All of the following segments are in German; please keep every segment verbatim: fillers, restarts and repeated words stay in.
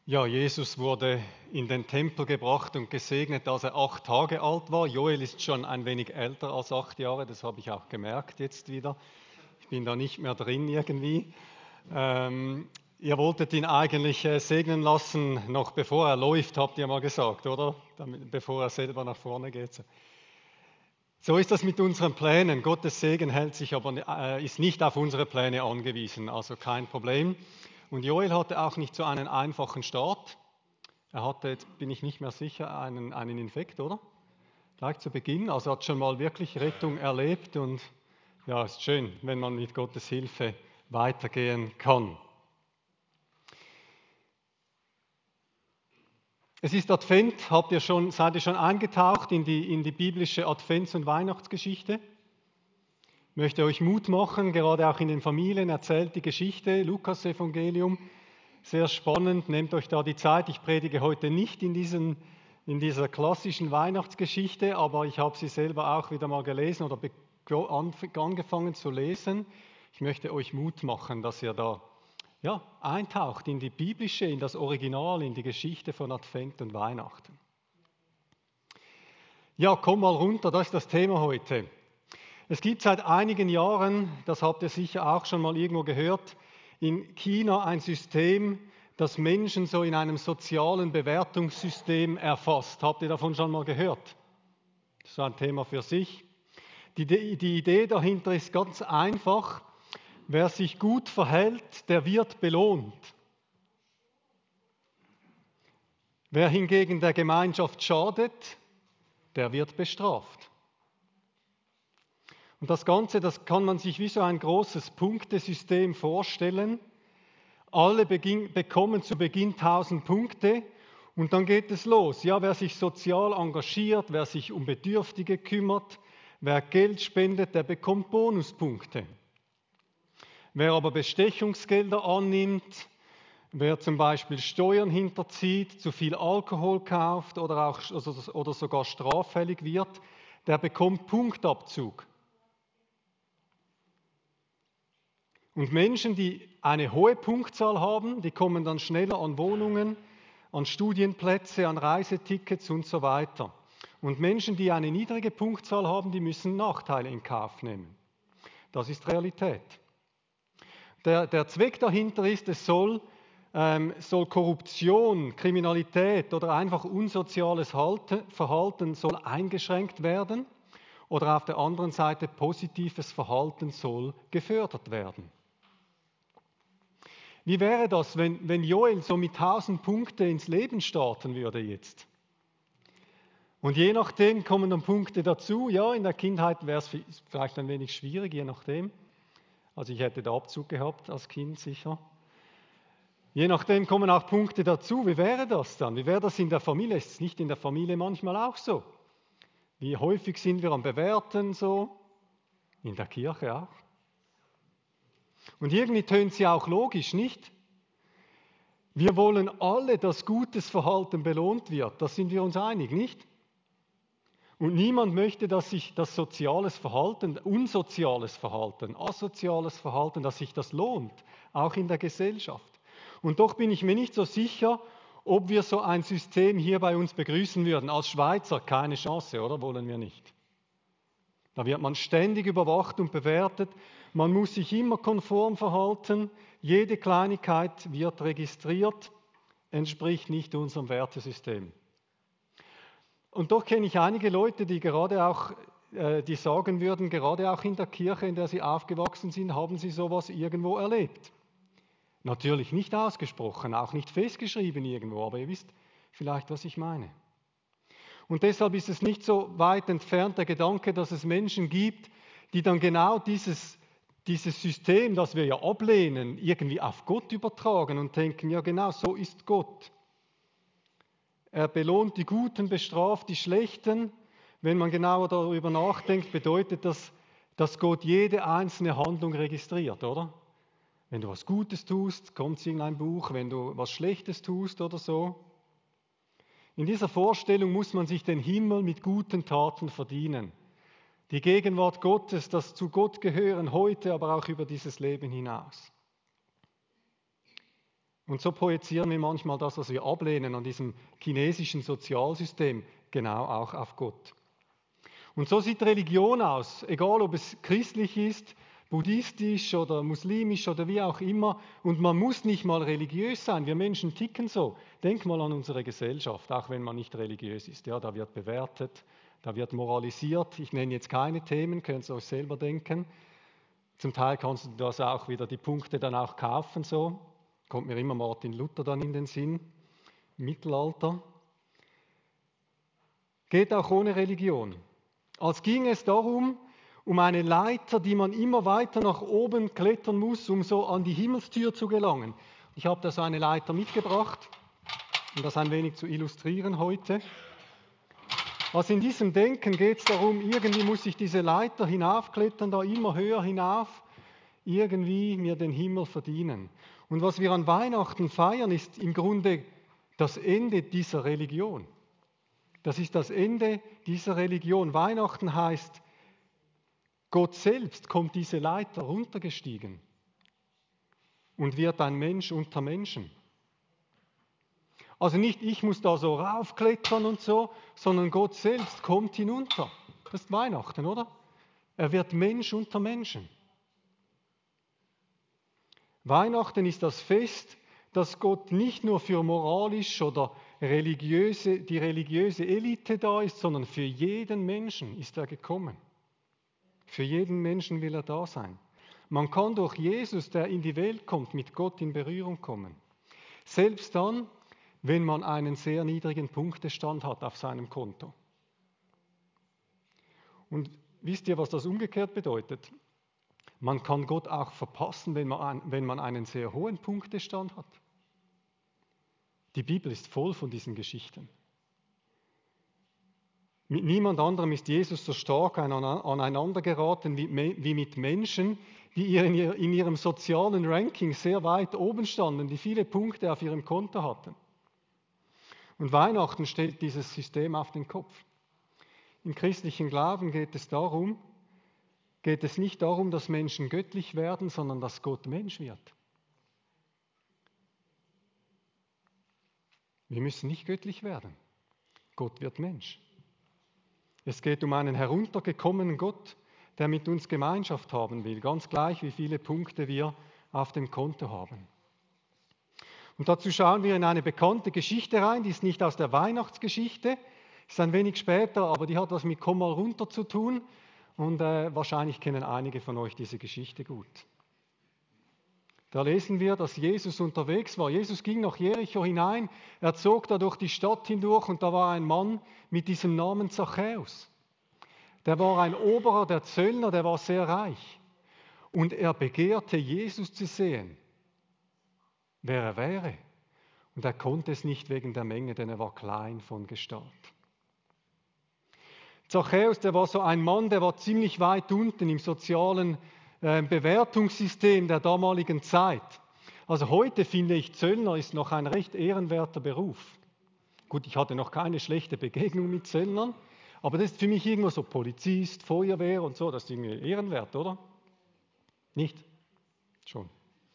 Ja, Jesus wurde in den Tempel gebracht und gesegnet, als er acht Tage alt war. Joel ist schon ein wenig älter als acht Jahre, das habe ich auch gemerkt jetzt wieder. Ich bin da nicht mehr drin irgendwie. Ähm, ihr wolltet ihn eigentlich äh, segnen lassen, noch bevor er läuft, habt ihr mal gesagt, oder? Damit, bevor er selber nach vorne geht. So ist das mit unseren Plänen. Gottes Segen hält sich aber, äh, ist nicht auf unsere Pläne angewiesen, also kein Problem. Und Joel hatte auch nicht so einen einfachen Start. Er hatte, jetzt bin ich nicht mehr sicher, einen, einen Infekt, oder? Gleich zu Beginn. Also hat schon mal wirklich Rettung erlebt und ja, ist schön, wenn man mit Gottes Hilfe weitergehen kann. Es ist Advent, habt ihr schon, seid ihr schon eingetaucht in die, in die biblische Advents- und Weihnachtsgeschichte? Ich möchte euch Mut machen, gerade auch in den Familien, erzählt die Geschichte, Lukas-Evangelium, sehr spannend, nehmt euch da die Zeit. Ich predige heute nicht in, diesen, in dieser klassischen Weihnachtsgeschichte, aber ich habe sie selber auch wieder mal gelesen oder angefangen zu lesen. Ich möchte euch Mut machen, dass ihr da ja, eintaucht in die biblische, in das Original, in die Geschichte von Advent und Weihnachten. Ja, komm mal runter, das ist das Thema heute. Es gibt seit einigen Jahren, das habt ihr sicher auch schon mal irgendwo gehört, in China ein System, das Menschen so in einem sozialen Bewertungssystem erfasst. Habt ihr davon schon mal gehört? Das ist ein Thema für sich. Die, die Idee dahinter ist ganz einfach. Wer sich gut verhält, der wird belohnt. Wer hingegen der Gemeinschaft schadet, der wird bestraft. Und das Ganze, das kann man sich wie so ein großes Punktesystem vorstellen. Alle beginn, bekommen zu Beginn tausend Punkte und dann geht es los. Ja, wer sich sozial engagiert, wer sich um Bedürftige kümmert, wer Geld spendet, der bekommt Bonuspunkte. Wer aber Bestechungsgelder annimmt, wer zum Beispiel Steuern hinterzieht, zu viel Alkohol kauft oder, auch, oder sogar straffällig wird, der bekommt Punktabzug. Und Menschen, die eine hohe Punktzahl haben, die kommen dann schneller an Wohnungen, an Studienplätze, an Reisetickets und so weiter. Und Menschen, die eine niedrige Punktzahl haben, die müssen Nachteile in Kauf nehmen. Das ist Realität. Der, der Zweck dahinter ist, es soll, ähm, soll Korruption, Kriminalität oder einfach unsoziales Halte, Verhalten soll eingeschränkt werden oder auf der anderen Seite positives Verhalten soll gefördert werden. Wie wäre das, wenn, wenn Joel so mit tausend Punkte ins Leben starten würde jetzt? Und je nachdem kommen dann Punkte dazu. Ja, in der Kindheit wäre es vielleicht ein wenig schwierig, je nachdem. Also ich hätte da Abzug gehabt als Kind sicher. Je nachdem kommen auch Punkte dazu. Wie wäre das dann? Wie wäre das in der Familie? Ist es nicht in der Familie manchmal auch so? Wie häufig sind wir am Bewerten so? In der Kirche auch. Und irgendwie tönt sie auch logisch, nicht? Wir wollen alle, dass gutes Verhalten belohnt wird. Da sind wir uns einig, nicht? Und niemand möchte, dass sich das soziales Verhalten, unsoziales Verhalten, asoziales Verhalten, dass sich das lohnt, auch in der Gesellschaft. Und doch bin ich mir nicht so sicher, ob wir so ein System hier bei uns begrüßen würden. Als Schweizer keine Chance, oder? Wollen wir nicht. Da wird man ständig überwacht und bewertet. Man muss sich immer konform verhalten. Jede Kleinigkeit wird registriert, entspricht nicht unserem Wertesystem. Und doch kenne ich einige Leute, die gerade auch, äh, die sagen würden, gerade auch in der Kirche, in der sie aufgewachsen sind, haben sie sowas irgendwo erlebt. Natürlich nicht ausgesprochen, auch nicht festgeschrieben irgendwo, aber ihr wisst vielleicht, was ich meine. Und deshalb ist es nicht so weit entfernt der Gedanke, dass es Menschen gibt, die dann genau dieses, dieses System, das wir ja ablehnen, irgendwie auf Gott übertragen und denken, ja genau, so ist Gott. Er belohnt die Guten, bestraft die Schlechten. Wenn man genauer darüber nachdenkt, bedeutet das, dass Gott jede einzelne Handlung registriert, oder? Wenn du was Gutes tust, kommt es in ein Buch, wenn du was Schlechtes tust oder so. In dieser Vorstellung muss man sich den Himmel mit guten Taten verdienen. Die Gegenwart Gottes, das zu Gott gehören heute, aber auch über dieses Leben hinaus. Und so projizieren wir manchmal das, was wir ablehnen an diesem chinesischen Sozialsystem, genau auch auf Gott. Und so sieht Religion aus, egal ob es christlich ist, buddhistisch oder muslimisch oder wie auch immer. Und man muss nicht mal religiös sein. Wir Menschen ticken so. Denk mal an unsere Gesellschaft, auch wenn man nicht religiös ist. Ja, da wird bewertet, da wird moralisiert. Ich nenne jetzt keine Themen, könnt ihr euch selber denken. Zum Teil kannst du das auch wieder die Punkte dann auch kaufen. So kommt mir immer Martin Luther dann in den Sinn. Mittelalter. Geht auch ohne Religion. Als ging es darum, um eine Leiter, die man immer weiter nach oben klettern muss, um so an die Himmelstür zu gelangen. Ich habe da so eine Leiter mitgebracht, um das ein wenig zu illustrieren heute. Also in diesem Denken geht es darum, irgendwie muss ich diese Leiter hinaufklettern, da immer höher hinauf, irgendwie mir den Himmel verdienen. Und was wir an Weihnachten feiern, ist im Grunde das Ende dieser Religion. Das ist das Ende dieser Religion. Weihnachten heißt, Gott selbst kommt diese Leiter runtergestiegen und wird ein Mensch unter Menschen. Also nicht ich muss da so raufklettern und so, sondern Gott selbst kommt hinunter. Das ist Weihnachten, oder? Er wird Mensch unter Menschen. Weihnachten ist das Fest, dass Gott nicht nur für moralisch oder religiöse, die religiöse Elite da ist, sondern für jeden Menschen ist er gekommen. Für jeden Menschen will er da sein. Man kann durch Jesus, der in die Welt kommt, mit Gott in Berührung kommen. Selbst dann, wenn man einen sehr niedrigen Punktestand hat auf seinem Konto. Und wisst ihr, was das umgekehrt bedeutet? Man kann Gott auch verpassen, wenn man, ein, wenn man einen sehr hohen Punktestand hat. Die Bibel ist voll von diesen Geschichten. Mit niemand anderem ist Jesus so stark aneinander geraten wie mit Menschen, die in ihrem sozialen Ranking sehr weit oben standen, die viele Punkte auf ihrem Konto hatten. Und Weihnachten stellt dieses System auf den Kopf. Im christlichen Glauben geht es darum, geht es nicht darum, dass Menschen göttlich werden, sondern dass Gott Mensch wird. Wir müssen nicht göttlich werden. Gott wird Mensch. Es geht um einen heruntergekommenen Gott, der mit uns Gemeinschaft haben will, ganz gleich, wie viele Punkte wir auf dem Konto haben. Und dazu schauen wir in eine bekannte Geschichte rein, die ist nicht aus der Weihnachtsgeschichte, ist ein wenig später, aber die hat was mit Komm mal runter zu tun und äh, wahrscheinlich kennen einige von euch diese Geschichte gut. Da lesen wir, dass Jesus unterwegs war. Jesus ging nach Jericho hinein, er zog da durch die Stadt hindurch und da war ein Mann mit diesem Namen Zachäus. Der war ein Oberer der Zöllner, der war sehr reich. Und er begehrte, Jesus zu sehen, wer er wäre. Und er konnte es nicht wegen der Menge, denn er war klein von Gestalt. Zachäus, der war so ein Mann, der war ziemlich weit unten im sozialen äh, Bewertungssystem der damaligen Zeit. Also heute finde ich, Zöllner ist noch ein recht ehrenwerter Beruf. Gut, ich hatte noch keine schlechte Begegnung mit Zöllnern, aber das ist für mich irgendwo so Polizist, Feuerwehr und so, das ist irgendwie ehrenwert, oder? Nicht? Schon.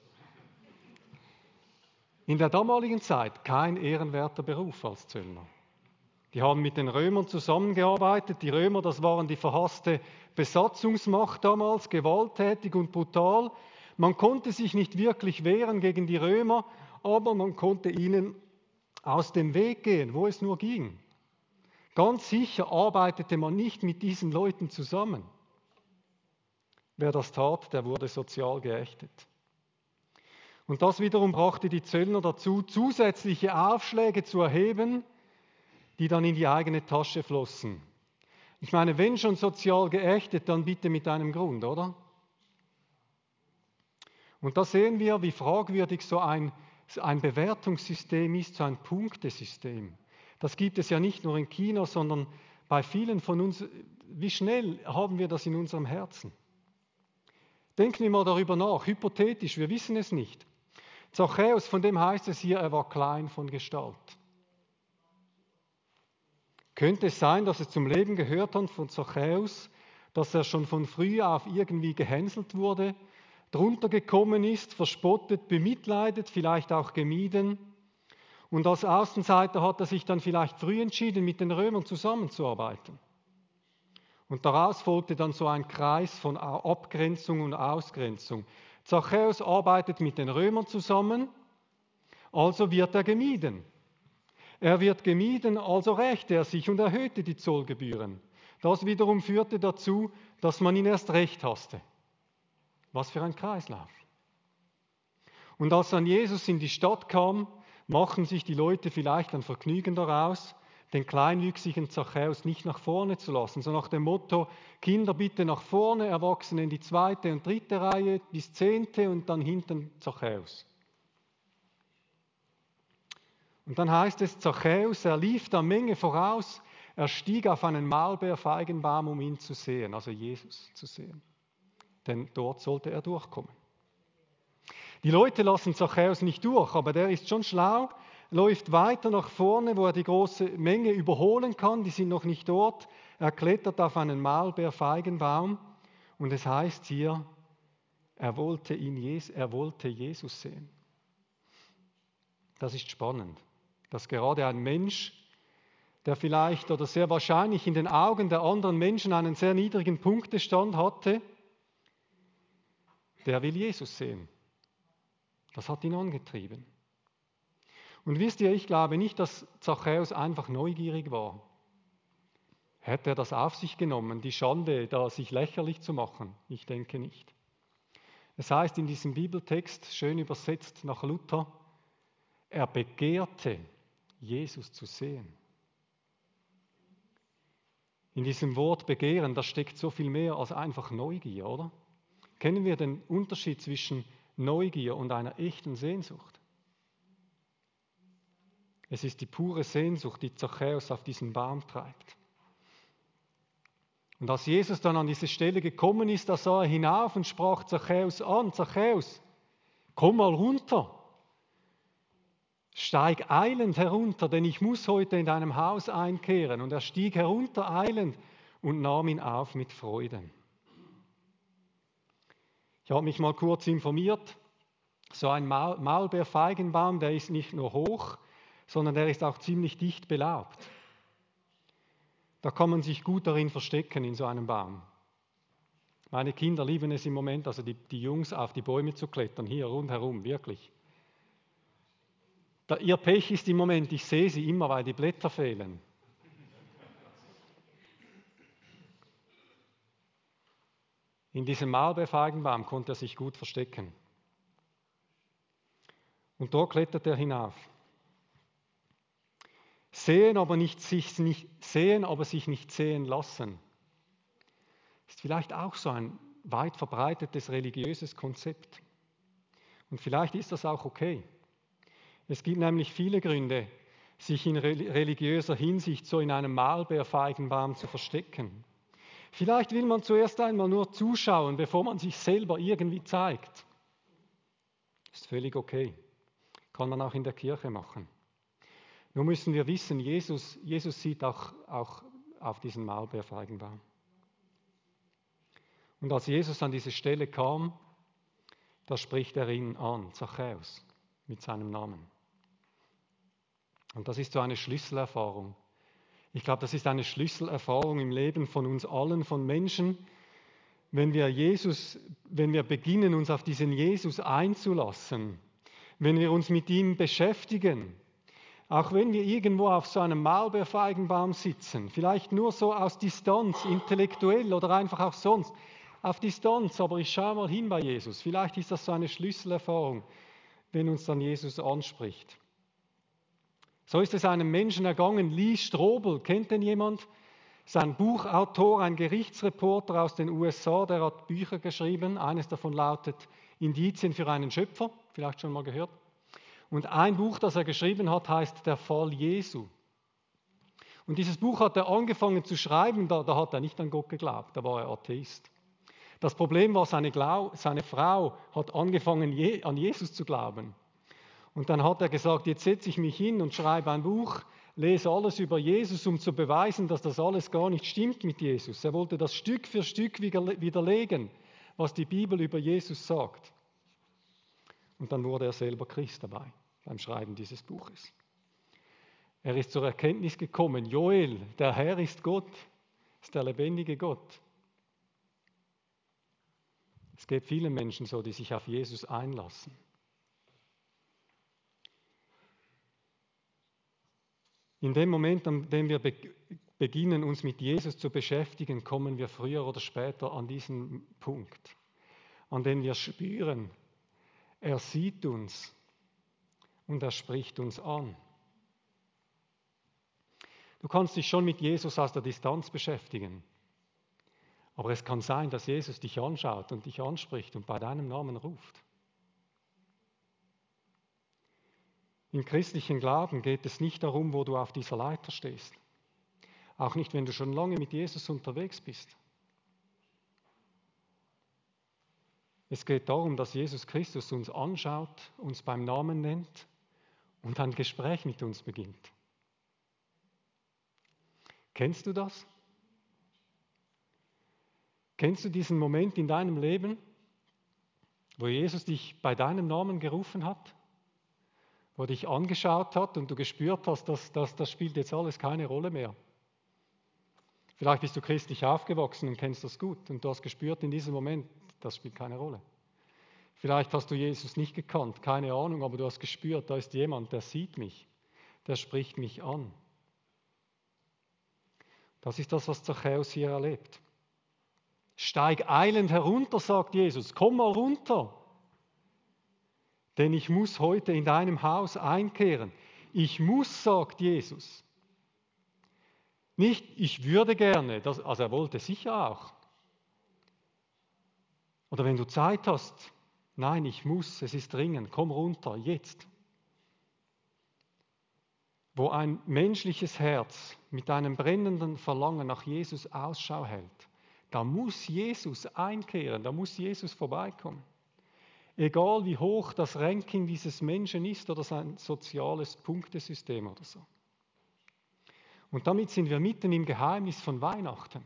In der damaligen Zeit kein ehrenwerter Beruf als Zöllner. Die haben mit den Römern zusammengearbeitet. Die Römer, das waren die verhasste Besatzungsmacht damals, gewalttätig und brutal. Man konnte sich nicht wirklich wehren gegen die Römer, aber man konnte ihnen aus dem Weg gehen, wo es nur ging. Ganz sicher arbeitete man nicht mit diesen Leuten zusammen. Wer das tat, der wurde sozial geächtet. Und das wiederum brachte die Zöllner dazu, zusätzliche Aufschläge zu erheben, die dann in die eigene Tasche flossen. Ich meine, wenn schon sozial geächtet, dann bitte mit einem Grund, oder? Und da sehen wir, wie fragwürdig so ein, ein Bewertungssystem ist, so ein Punktesystem. Das gibt es ja nicht nur in China, sondern bei vielen von uns. Wie schnell haben wir das in unserem Herzen? Denken wir mal darüber nach, hypothetisch, wir wissen es nicht. Zachäus, von dem heißt es hier, er war klein von Gestalt. Könnte es sein, dass es zum Leben gehört hat von Zachäus, dass er schon von früh auf irgendwie gehänselt wurde, drunter gekommen ist, verspottet, bemitleidet, vielleicht auch gemieden. Und als Außenseiter hat er sich dann vielleicht früh entschieden, mit den Römern zusammenzuarbeiten. Und daraus folgte dann so ein Kreis von Abgrenzung und Ausgrenzung. Zachäus arbeitet mit den Römern zusammen, also wird er gemieden. Er wird gemieden, also rächte er sich und erhöhte die Zollgebühren. Das wiederum führte dazu, dass man ihn erst recht hasste. Was für ein Kreislauf. Und als dann Jesus in die Stadt kam, machten sich die Leute vielleicht ein Vergnügen daraus, den kleinwüchsigen Zachäus nicht nach vorne zu lassen, so nach dem Motto, Kinder bitte nach vorne, Erwachsene in die zweite und dritte Reihe, bis zehnte und dann hinten Zachäus. Und dann heißt es, Zachäus, er lief der Menge voraus, er stieg auf einen Maulbeerfeigenbaum, um ihn zu sehen, also Jesus zu sehen. Denn dort sollte er durchkommen. Die Leute lassen Zachäus nicht durch, aber der ist schon schlau, läuft weiter nach vorne, wo er die große Menge überholen kann, die sind noch nicht dort. Er klettert auf einen Maulbeerfeigenbaum und es heißt hier, er wollte, ihn, er wollte Jesus sehen. Das ist spannend, dass gerade ein Mensch, der vielleicht oder sehr wahrscheinlich in den Augen der anderen Menschen einen sehr niedrigen Punktestand hatte, der will Jesus sehen. Das hat ihn angetrieben. Und wisst ihr, ich glaube nicht, dass Zachäus einfach neugierig war. Hätte er das auf sich genommen, die Schande, da sich lächerlich zu machen? Ich denke nicht. Es heißt in diesem Bibeltext, schön übersetzt nach Luther, er begehrte, Jesus zu sehen. In diesem Wort begehren, da steckt so viel mehr als einfach Neugier, oder? Kennen wir den Unterschied zwischen Neugier und einer echten Sehnsucht? Es ist die pure Sehnsucht, die Zachäus auf diesen Baum treibt. Und als Jesus dann an diese Stelle gekommen ist, da sah er hinauf und sprach Zachäus an, Zachäus, komm mal runter, steig eilend herunter, denn ich muss heute in deinem Haus einkehren. Und er stieg herunter eilend und nahm ihn auf mit Freuden. Ich habe mich mal kurz informiert. So ein Maulbeerfeigenbaum, der ist nicht nur hoch, sondern der ist auch ziemlich dicht belaubt. Da kann man sich gut darin verstecken, in so einem Baum. Meine Kinder lieben es im Moment, also die, die Jungs, auf die Bäume zu klettern, hier rundherum, wirklich. Da, ihr Pech ist im Moment, ich sehe sie immer, weil die Blätter fehlen. In diesem Maulbeerfeigenbaum konnte er sich gut verstecken. Und dort klettert er hinauf. Sehen, aber nicht, sich nicht sehen, aber sich nicht sehen lassen. Ist vielleicht auch so ein weit verbreitetes religiöses Konzept. Und vielleicht ist das auch okay. Es gibt nämlich viele Gründe, sich in religiöser Hinsicht so in einem Maulbeerfeigenbaum zu verstecken. Vielleicht will man zuerst einmal nur zuschauen, bevor man sich selber irgendwie zeigt. Ist völlig okay. Kann man auch in der Kirche machen. Nur müssen wir wissen, Jesus, Jesus sieht auch, auch auf diesen Maulbeerfeigenbaum. Und als Jesus an diese Stelle kam, da spricht er ihn an, Zachäus, mit seinem Namen. Und das ist so eine Schlüsselerfahrung. Ich glaube, das ist eine Schlüsselerfahrung im Leben von uns allen, von Menschen, wenn wir Jesus, wenn wir beginnen, uns auf diesen Jesus einzulassen, wenn wir uns mit ihm beschäftigen, auch wenn wir irgendwo auf so einem Maulbeerfeigenbaum sitzen, vielleicht nur so aus Distanz, intellektuell oder einfach auch sonst, auf Distanz, aber ich schaue mal hin bei Jesus. Vielleicht ist das so eine Schlüsselerfahrung, wenn uns dann Jesus anspricht. So ist es einem Menschen ergangen, Lee Strobel, kennt den jemand? Sein Buchautor, ein Gerichtsreporter aus den U S A, der hat Bücher geschrieben. Eines davon lautet Indizien für einen Schöpfer, vielleicht schon mal gehört. Und ein Buch, das er geschrieben hat, heißt Der Fall Jesu. Und dieses Buch hat er angefangen zu schreiben, da, da hat er nicht an Gott geglaubt, da war er Atheist. Das Problem war, seine, Glau- seine Frau hat angefangen je, an Jesus zu glauben. Und dann hat er gesagt, jetzt setze ich mich hin und schreibe ein Buch, lese alles über Jesus, um zu beweisen, dass das alles gar nicht stimmt mit Jesus. Er wollte das Stück für Stück widerlegen, was die Bibel über Jesus sagt. Und dann wurde er selber Christ dabei, beim Schreiben dieses Buches. Er ist zur Erkenntnis gekommen, Joel, der Herr ist Gott, ist der lebendige Gott. Es geht vielen Menschen so, die sich auf Jesus einlassen. In dem Moment, an dem wir beginnen, uns mit Jesus zu beschäftigen, kommen wir früher oder später an diesen Punkt, an dem wir spüren, er sieht uns und er spricht uns an. Du kannst dich schon mit Jesus aus der Distanz beschäftigen, aber es kann sein, dass Jesus dich anschaut und dich anspricht und bei deinem Namen ruft. Im christlichen Glauben geht es nicht darum, wo du auf dieser Leiter stehst. Auch nicht, wenn du schon lange mit Jesus unterwegs bist. Es geht darum, dass Jesus Christus uns anschaut, uns beim Namen nennt und ein Gespräch mit uns beginnt. Kennst du das? Kennst du diesen Moment in deinem Leben, wo Jesus dich bei deinem Namen gerufen hat? Wo dich angeschaut hat und du gespürt hast, dass, dass das spielt jetzt alles keine Rolle mehr. Vielleicht bist du christlich aufgewachsen und kennst das gut und du hast gespürt in diesem Moment, das spielt keine Rolle. Vielleicht hast du Jesus nicht gekannt, keine Ahnung, aber du hast gespürt, da ist jemand, der sieht mich, der spricht mich an. Das ist das, was Zachäus hier erlebt. Steig eilend herunter, sagt Jesus, komm mal runter. Denn ich muss heute in deinem Haus einkehren. Ich muss, sagt Jesus. Nicht, ich würde gerne, das, also er wollte sicher auch. Oder wenn du Zeit hast, nein, ich muss, es ist dringend, komm runter, jetzt. Wo ein menschliches Herz mit einem brennenden Verlangen nach Jesus Ausschau hält, da muss Jesus einkehren, da muss Jesus vorbeikommen. Egal wie hoch das Ranking dieses Menschen ist oder sein soziales Punktesystem oder so. Und damit sind wir mitten im Geheimnis von Weihnachten.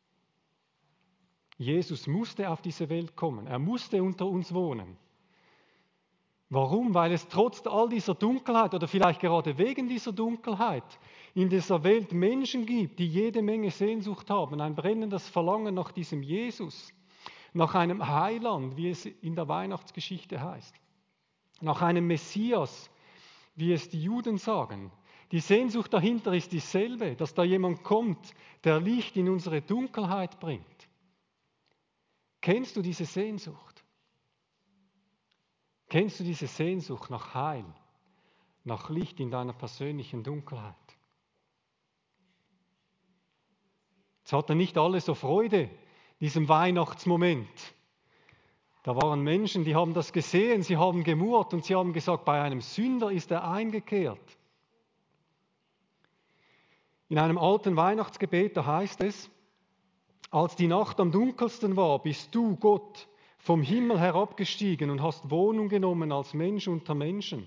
Jesus musste auf diese Welt kommen, er musste unter uns wohnen. Warum? Weil es trotz all dieser Dunkelheit oder vielleicht gerade wegen dieser Dunkelheit in dieser Welt Menschen gibt, die jede Menge Sehnsucht haben, ein brennendes Verlangen nach diesem Jesus, nach einem Heiland, wie es in der Weihnachtsgeschichte heißt, nach einem Messias, wie es die Juden sagen. Die Sehnsucht dahinter ist dieselbe, dass da jemand kommt, der Licht in unsere Dunkelheit bringt. Kennst du diese Sehnsucht? Kennst du diese Sehnsucht nach Heil, nach Licht in deiner persönlichen Dunkelheit? Jetzt hatten nicht alle so Freude, diesem Weihnachtsmoment. Da waren Menschen, die haben das gesehen, sie haben gemurrt und sie haben gesagt, bei einem Sünder ist er eingekehrt. In einem alten Weihnachtsgebet, da heißt es, als die Nacht am dunkelsten war, bist du, Gott, vom Himmel herabgestiegen und hast Wohnung genommen als Mensch unter Menschen.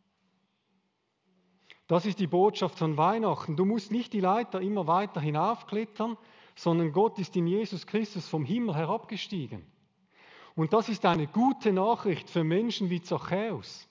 Das ist die Botschaft von Weihnachten. Du musst nicht die Leiter immer weiter hinaufklettern, sondern Gott ist in Jesus Christus vom Himmel herabgestiegen. Und das ist eine gute Nachricht für Menschen wie Zachäus.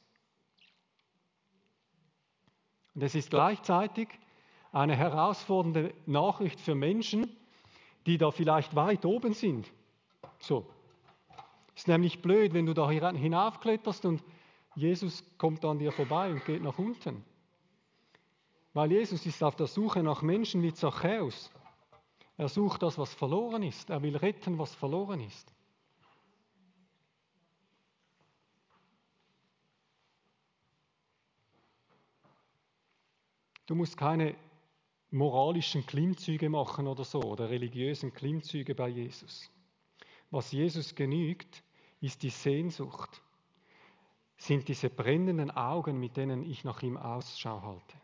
Und es ist gleichzeitig eine herausfordernde Nachricht für Menschen, die da vielleicht weit oben sind. So. Ist nämlich blöd, wenn du da hinaufkletterst und Jesus kommt an dir vorbei und geht nach unten. Weil Jesus ist auf der Suche nach Menschen wie Zachäus. Er sucht das, was verloren ist. Er will retten, was verloren ist. Du musst keine moralischen Klimmzüge machen oder so, oder religiösen Klimmzüge bei Jesus. Was Jesus genügt, ist die Sehnsucht, sind diese brennenden Augen, mit denen ich nach ihm Ausschau halte.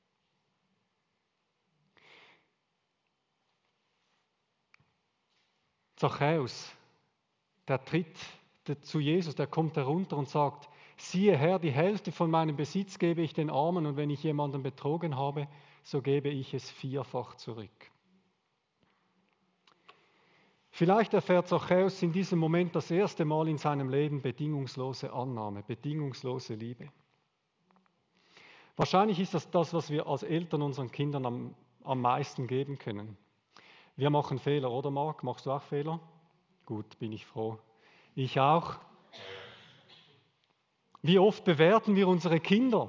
Zachäus, der tritt zu Jesus, der kommt herunter und sagt, siehe Herr, die Hälfte von meinem Besitz gebe ich den Armen und wenn ich jemanden betrogen habe, so gebe ich es vierfach zurück. Vielleicht erfährt Zachäus in diesem Moment das erste Mal in seinem Leben bedingungslose Annahme, bedingungslose Liebe. Wahrscheinlich ist das das, was wir als Eltern unseren Kindern am, am meisten geben können. Wir machen Fehler, oder Marc? Machst du auch Fehler? Gut, bin ich froh. Ich auch. Wie oft bewerten wir unsere Kinder?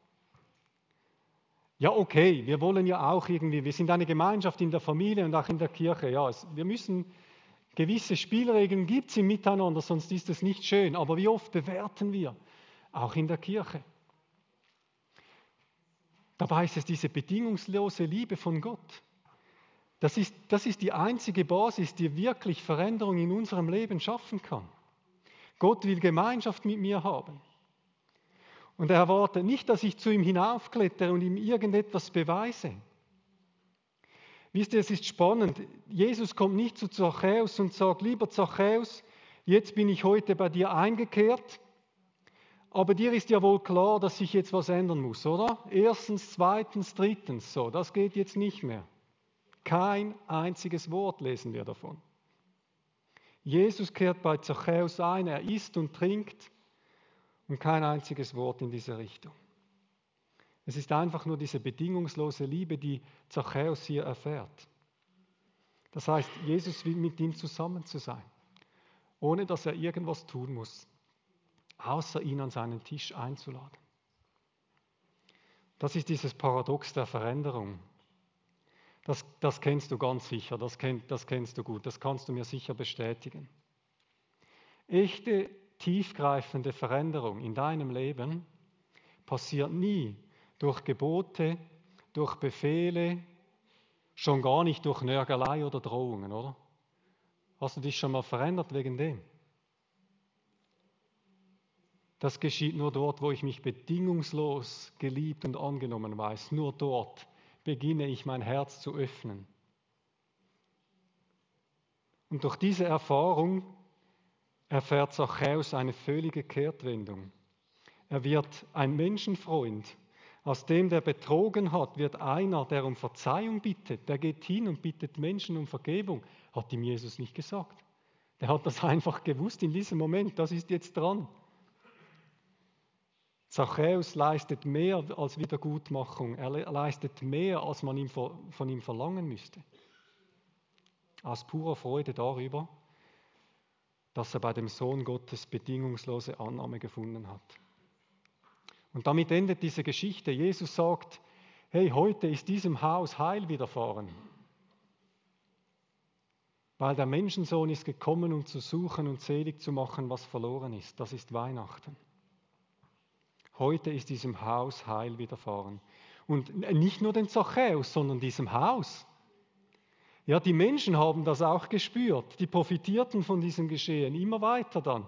Ja, okay, wir wollen ja auch irgendwie, wir sind eine Gemeinschaft in der Familie und auch in der Kirche. Ja, es, wir müssen, gewisse Spielregeln gibt es im Miteinander, sonst ist es nicht schön. Aber wie oft bewerten wir? Auch in der Kirche. Dabei ist es diese bedingungslose Liebe von Gott. Das ist, das ist die einzige Basis, die wirklich Veränderung in unserem Leben schaffen kann. Gott will Gemeinschaft mit mir haben. Und er erwartet nicht, dass ich zu ihm hinaufklettere und ihm irgendetwas beweise. Wisst ihr, es ist spannend. Jesus kommt nicht zu Zachäus und sagt, lieber Zachäus, jetzt bin ich heute bei dir eingekehrt, aber dir ist ja wohl klar, dass sich jetzt was ändern muss, oder? Erstens, zweitens, drittens, so, das geht jetzt nicht mehr. Kein einziges Wort lesen wir davon. Jesus kehrt bei Zachäus ein, er isst und trinkt und kein einziges Wort in diese Richtung. Es ist einfach nur diese bedingungslose Liebe, die Zachäus hier erfährt. Das heißt, Jesus will mit ihm zusammen zu sein, ohne dass er irgendwas tun muss, außer ihn an seinen Tisch einzuladen. Das ist dieses Paradox der Veränderung. Das, das kennst du ganz sicher, das, kenn, das kennst du gut, das kannst du mir sicher bestätigen. Echte, tiefgreifende Veränderung in deinem Leben passiert nie durch Gebote, durch Befehle, schon gar nicht durch Nörgelei oder Drohungen, oder? Hast du dich schon mal verändert wegen dem? Das geschieht nur dort, wo ich mich bedingungslos geliebt und angenommen weiß. Nur dort beginne ich mein Herz zu öffnen. Und durch diese Erfahrung erfährt Zachäus eine völlige Kehrtwendung. Er wird ein Menschenfreund. Aus dem, der betrogen hat, wird einer, der um Verzeihung bittet. Der geht hin und bittet Menschen um Vergebung. Hat ihm Jesus nicht gesagt. Der hat das einfach gewusst in diesem Moment. Das ist jetzt dran. Zachäus leistet mehr als Wiedergutmachung. Er leistet mehr, als man ihm von ihm verlangen müsste. Aus purer Freude darüber, dass er bei dem Sohn Gottes bedingungslose Annahme gefunden hat. Und damit endet diese Geschichte. Jesus sagt, hey, heute ist diesem Haus Heil widerfahren. Weil der Menschensohn ist gekommen, um zu suchen und selig zu machen, was verloren ist. Das ist Weihnachten. Heute ist diesem Haus Heil widerfahren. Und nicht nur dem Zachäus, sondern diesem Haus. Ja, die Menschen haben das auch gespürt. Die profitierten von diesem Geschehen immer weiter dann.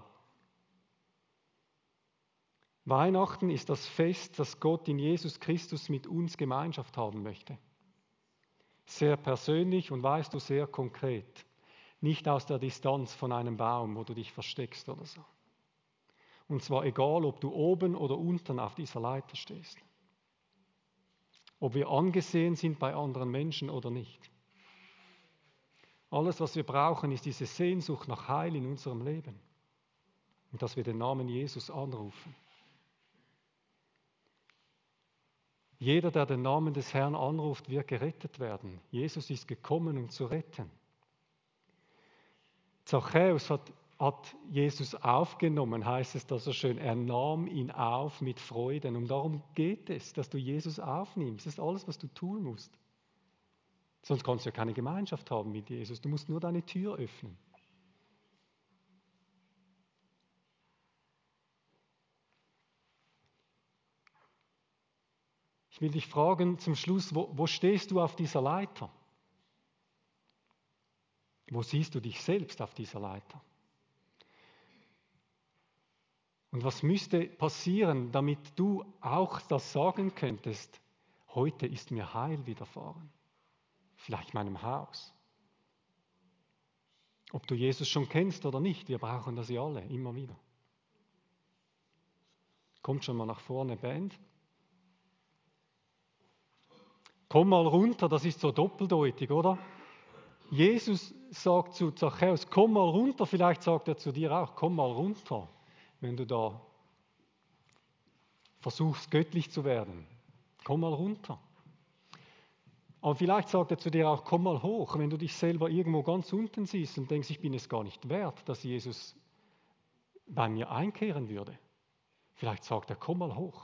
Weihnachten ist das Fest, dass Gott in Jesus Christus mit uns Gemeinschaft haben möchte. Sehr persönlich und weißt du, sehr konkret. Nicht aus der Distanz von einem Baum, wo du dich versteckst oder so. Und zwar egal, ob du oben oder unten auf dieser Leiter stehst. Ob wir angesehen sind bei anderen Menschen oder nicht. Alles, was wir brauchen, ist diese Sehnsucht nach Heil in unserem Leben. Und dass wir den Namen Jesus anrufen. Jeder, der den Namen des Herrn anruft, wird gerettet werden. Jesus ist gekommen, um zu retten. Zachäus hat, hat Jesus aufgenommen, heißt es da so schön. Er nahm ihn auf mit Freuden. Und darum geht es, dass du Jesus aufnimmst. Das ist alles, was du tun musst. Sonst kannst du ja keine Gemeinschaft haben mit Jesus. Du musst nur deine Tür öffnen. Ich will dich fragen zum Schluss, wo, wo stehst du auf dieser Leiter? Wo siehst du dich selbst auf dieser Leiter? Und was müsste passieren, damit du auch das sagen könntest, heute ist mir Heil widerfahren? Vielleicht meinem Haus. Ob du Jesus schon kennst oder nicht, wir brauchen das ja alle, immer wieder. Kommt schon mal nach vorne, Band. Komm mal runter, das ist so doppeldeutig, oder? Jesus sagt zu Zachäus, komm mal runter, vielleicht sagt er zu dir auch, komm mal runter, wenn du da versuchst, göttlich zu werden. Komm mal runter. Aber vielleicht sagt er zu dir auch, komm mal hoch, wenn du dich selber irgendwo ganz unten siehst und denkst, ich bin es gar nicht wert, dass Jesus bei mir einkehren würde. Vielleicht sagt er, komm mal hoch.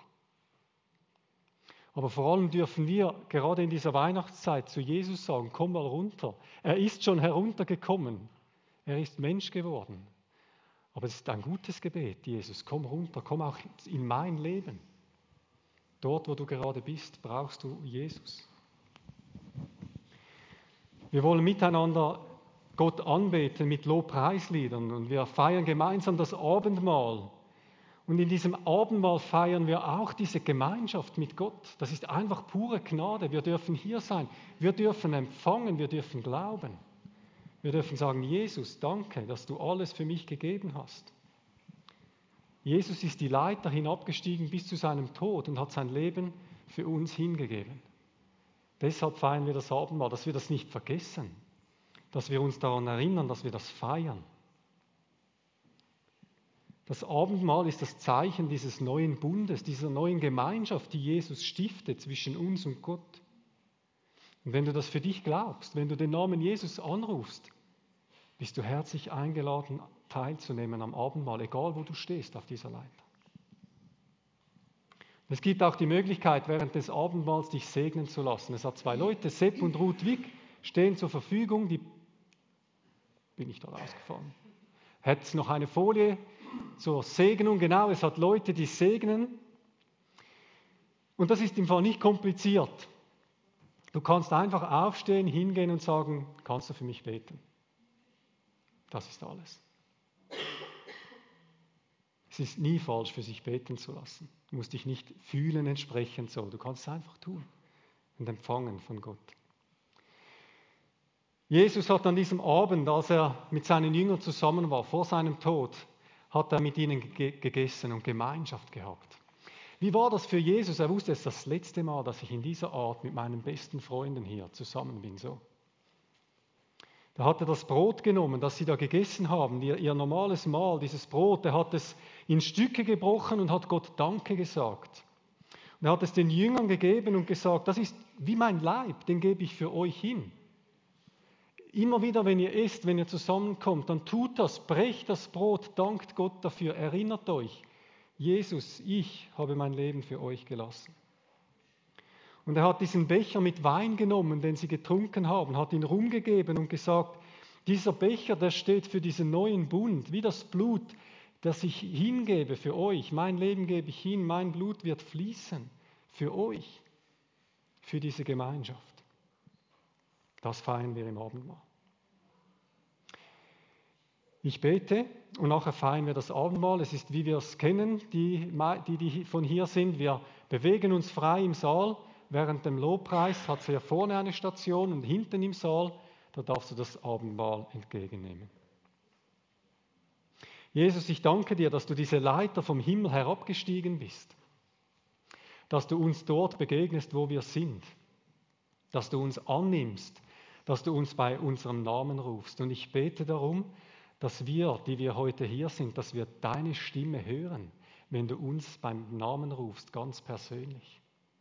Aber vor allem dürfen wir gerade in dieser Weihnachtszeit zu Jesus sagen, komm mal runter. Er ist schon heruntergekommen. Er ist Mensch geworden. Aber es ist ein gutes Gebet, Jesus, komm runter, komm auch in mein Leben. Dort, wo du gerade bist, brauchst du Jesus. Wir wollen miteinander Gott anbeten mit Lobpreisliedern und wir feiern gemeinsam das Abendmahl. Und in diesem Abendmahl feiern wir auch diese Gemeinschaft mit Gott. Das ist einfach pure Gnade. Wir dürfen hier sein, wir dürfen empfangen, wir dürfen glauben. Wir dürfen sagen, Jesus, danke, dass du alles für mich gegeben hast. Jesus ist die Leiter hinabgestiegen bis zu seinem Tod und hat sein Leben für uns hingegeben. Deshalb feiern wir das Abendmahl, dass wir das nicht vergessen, dass wir uns daran erinnern, dass wir das feiern. Das Abendmahl ist das Zeichen dieses neuen Bundes, dieser neuen Gemeinschaft, die Jesus stiftet zwischen uns und Gott. Und wenn du das für dich glaubst, wenn du den Namen Jesus anrufst, bist du herzlich eingeladen, teilzunehmen am Abendmahl, egal wo du stehst auf dieser Leiter. Es gibt auch die Möglichkeit, während des Abendmahls dich segnen zu lassen. Es hat zwei Leute, Sepp und Ruth Wick, stehen zur Verfügung. Die bin ich da rausgefahren. Hat noch eine Folie zur Segnung, genau, es hat Leute, die segnen. Und das ist im Fall nicht kompliziert. Du kannst einfach aufstehen, hingehen und sagen, kannst du für mich beten? Das ist alles. Es ist nie falsch, für sich beten zu lassen. Du musst dich nicht fühlen entsprechend so. Du kannst es einfach tun und empfangen von Gott. Jesus hat an diesem Abend, als er mit seinen Jüngern zusammen war, vor seinem Tod, hat er mit ihnen ge- gegessen und Gemeinschaft gehabt. Wie war das für Jesus? Er wusste, es ist das letzte Mal, dass ich in dieser Art mit meinen besten Freunden hier zusammen bin. So. Da hat er das Brot genommen, das sie da gegessen haben, ihr, ihr normales Mahl, dieses Brot, er hat es in Stücke gebrochen und hat Gott Danke gesagt. Und er hat es den Jüngern gegeben und gesagt, das ist wie mein Leib, den gebe ich für euch hin. Immer wieder, wenn ihr esst, wenn ihr zusammenkommt, dann tut das, brecht das Brot, dankt Gott dafür, erinnert euch, Jesus, ich habe mein Leben für euch gelassen. Und er hat diesen Becher mit Wein genommen, den sie getrunken haben, hat ihn rumgegeben und gesagt, dieser Becher, der steht für diesen neuen Bund, wie das Blut, das ich hingebe für euch. Mein Leben gebe ich hin, mein Blut wird fließen für euch, für diese Gemeinschaft. Das feiern wir im Abendmahl. Ich bete und nachher feiern wir das Abendmahl. Es ist, wie wir es kennen, die, die, die von hier sind. Wir bewegen uns frei im Saal. Während dem Lobpreis hat es hier vorne eine Station und hinten im Saal, da darfst du das Abendmahl entgegennehmen. Jesus, ich danke dir, dass du diese Leiter vom Himmel herabgestiegen bist. Dass du uns dort begegnest, wo wir sind. Dass du uns annimmst, dass du uns bei unserem Namen rufst. Und ich bete darum, dass wir, die wir heute hier sind, dass wir deine Stimme hören, wenn du uns beim Namen rufst, ganz persönlich.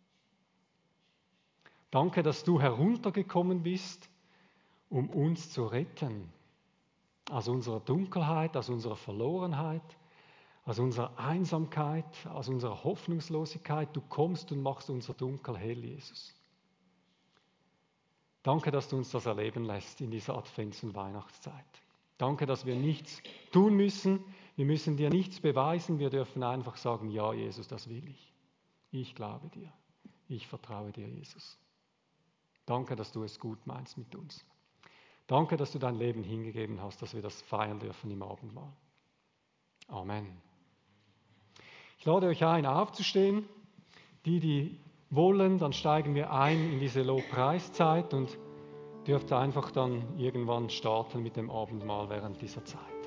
Danke, dass du heruntergekommen bist, um uns zu retten. Aus unserer Dunkelheit, aus unserer Verlorenheit, aus unserer Einsamkeit, aus unserer Hoffnungslosigkeit. Du kommst und machst unser Dunkel hell, Jesus. Danke, dass du uns das erleben lässt in dieser Advents- und Weihnachtszeit. Danke, dass wir nichts tun müssen. Wir müssen dir nichts beweisen. Wir dürfen einfach sagen, ja, Jesus, das will ich. Ich glaube dir. Ich vertraue dir, Jesus. Danke, dass du es gut meinst mit uns. Danke, dass du dein Leben hingegeben hast, dass wir das feiern dürfen im Abendmahl. Amen. Ich lade euch ein, aufzustehen. Die, die wollen, dann steigen wir ein in diese Lobpreiszeit und dürft einfach dann irgendwann starten mit dem Abendmahl während dieser Zeit.